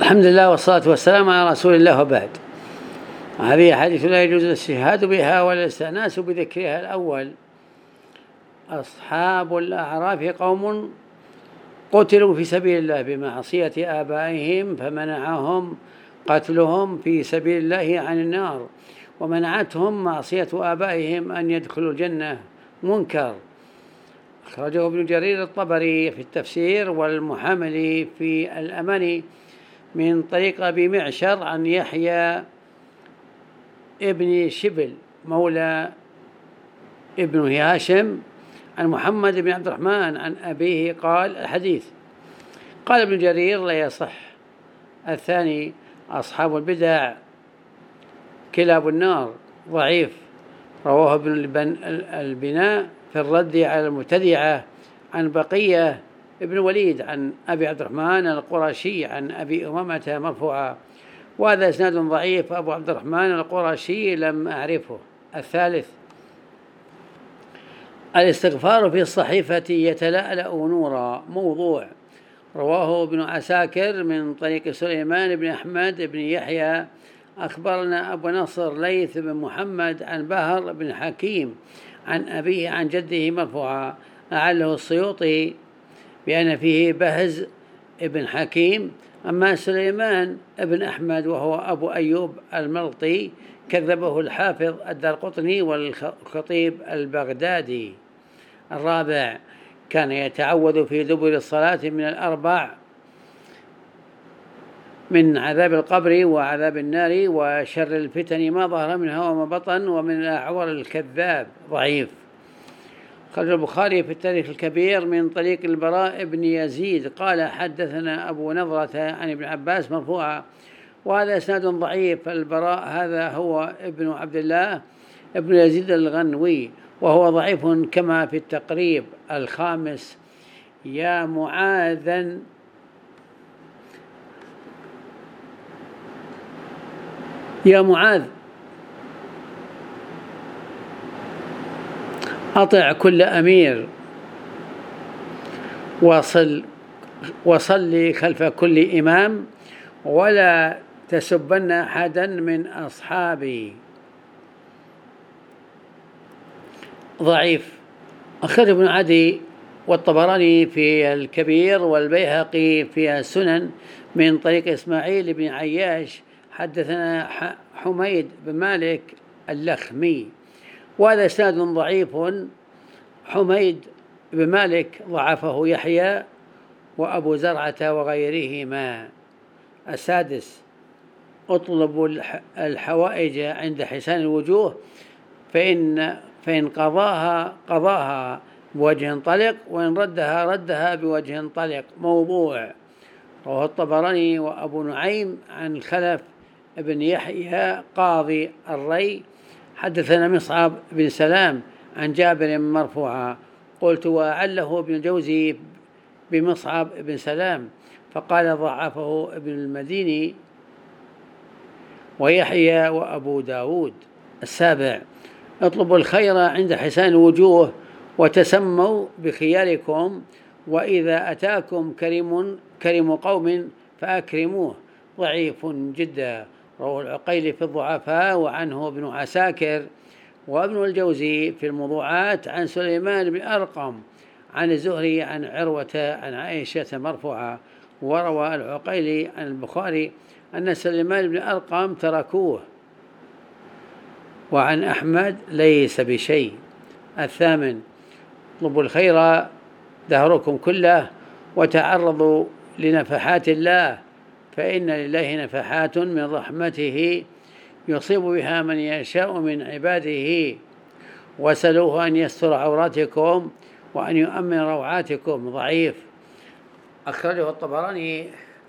الحمد لله والصلاة والسلام على رسول الله وبعد. هذه حديث لا يجوز الاستشهاد بها ولا الاستئناس بذكرها. الأول: أصحاب الأعراف قوم قتلوا في سبيل الله بمعصية آبائهم فمنعهم قتلهم في سبيل الله عن النار، ومنعتهم معصية آبائهم أن يدخلوا الجنة منكر. أخرجه ابن جرير الطبري في التفسير والمحاملي في الأمن من طريق أبي معشر عن يحيى ابن شبل مولى ابن هاشم عن محمد بن عبد الرحمن عن أبيه قال. الحديث قال ابن جرير لا يصح. الثاني: أصحاب البدع كلاب النار ضعيف، رواه ابن البناء في الرد على المبتدعة عن بقية ابن وليد عن أبي عبد الرحمن القرشي عن أبي أمامة مرفوعا، وهذا إسناد ضعيف. أبو عبد الرحمن القرشي لم أعرفه. الثالث: الاستغفار في الصحيفة يتلألأ نورا موضوع، رواه ابن عساكر من طريق سليمان بن أحمد بن يحيى أخبرنا أبو نصر ليث بن محمد عن بهر بن حكيم عن أبيه عن جده مرفوعا، أعله السيوطي بأن فيه بهز ابن حكيم. أما سليمان ابن أحمد وهو أبو أيوب الملطي كذبه الحافظ الدارقطني والخطيب البغدادي. الرابع: كان يتعوذ في دبر الصلاة من الأربع: من عذاب القبر وعذاب النار وشر الفتن ما ظهر منها وما بطن ومن الأعور الكذاب ضعيف. خرج البخاري في التاريخ الكبير من طريق البراء بن يزيد قال حدثنا أبو نضرة عن ابن عباس مرفوعا، وهذا إسناد ضعيف. البراء هذا هو ابن عبد الله ابن يزيد الغنوي وهو ضعيف كما في التقريب. الخامس: يا معاذ أطع كل أمير وصلي خلف كل إمام ولا تسبن أحدا من أصحابي. ضعيف. أخرج ابن عدي والطبراني في الكبير والبيهقي في السنن من طريق إسماعيل بن عياش حدثنا حميد بن مالك اللخمي، وهذا إسناد ضعيف. حميد بن مالك ضعفه يحيى وأبو زرعة وغيرهما. السادس: اطلبوا الحوائج عند حسان الوجوه فإن قضاها بوجه طلق وإن ردها بوجه طلق موضوع، رواه الطبراني وأبو نعيم عن خلف ابن يحيى قاضي الري حدثنا مصعب بن سلام عن جابر مرفوعا. قلت وعله ابن الجوزي بمصعب بن سلام، فقال ضعفه ابن المديني ويحيى وأبو داود. السابع: اطلبوا الخير عند حسان الوجوه وتسموا بخياركم، وإذا أتاكم كريم قوم فأكرموه. ضعيف جدا، رواه العقيلي في الضعفاء وعنه ابن عساكر وابن الجوزي في الموضوعات عن سليمان بن أرقم عن الزهري عن عروة عن عائشة مرفوعة. وروى العقيلي عن البخاري أن سليمان بن أرقم تركوه، وعن أحمد ليس بشيء. الثامن: اطلبوا الخير دهركم كله وتعرضوا لنفحات الله، فإن لله نفحات من رحمته يصيب بها من يشاء من عباده، وسلوه أن يستر عوراتكم وأن يؤمن روعاتكم. ضعيف. أخرجه الطبراني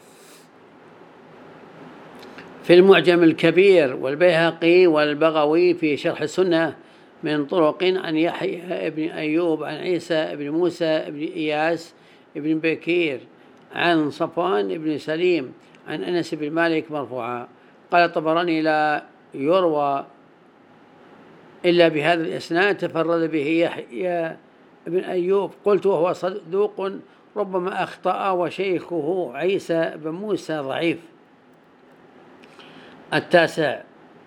في المعجم الكبير والبيهقي والبغوي في شرح السنة من طرق عن يحيى بن أيوب عن عيسى بن موسى بن إياس بن بكير عن صفوان بن سليم عن أنس بن مالك مرفوعا. قال الطبراني لا يروى إلا بهذا الإسناد تفرد به يحيى بن أيوب. قلت وهو صدوق ربما أخطأ، وشيخه عيسى بن موسى ضعيف. التاسع: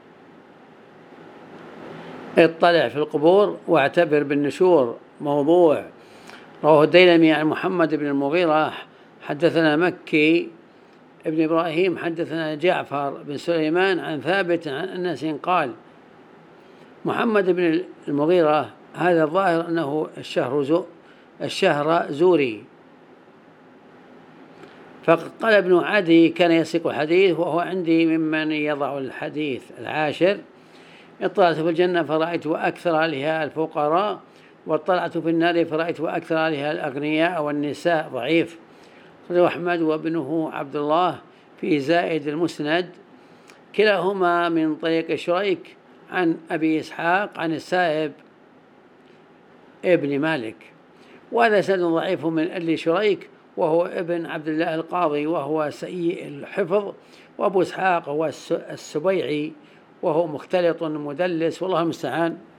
اطلع في القبور واعتبر بالنشور. موضوع. رواه الديلمي عن محمد بن المغيرة حدثنا مكي ابن إبراهيم حدثنا جعفر بن سليمان عن ثابت عن أنس قال: محمد بن المغيرة هذا الظاهر أنه الشهر زوري. فقال ابن عدي: كان يسيق الحديث وهو عندي ممن يضع الحديث. العاشر: اطلعت في الجنة فرأيت أكثر أهلها الفقراء، واطلعت في النار فرأيت أكثر أهلها الأغنياء والنساء. ضعيف. رواه أحمد وابنه عبد الله في زائد المسند، كلاهما من طريق شريك عن أبي إسحاق عن السائب ابن مالك. وهذا سند ضعيف من أجل شريك وهو ابن عبد الله القاضي وهو سيء الحفظ، وأبو إسحاق هو السبيعي وهو مختلط مدلس، والله المستعان.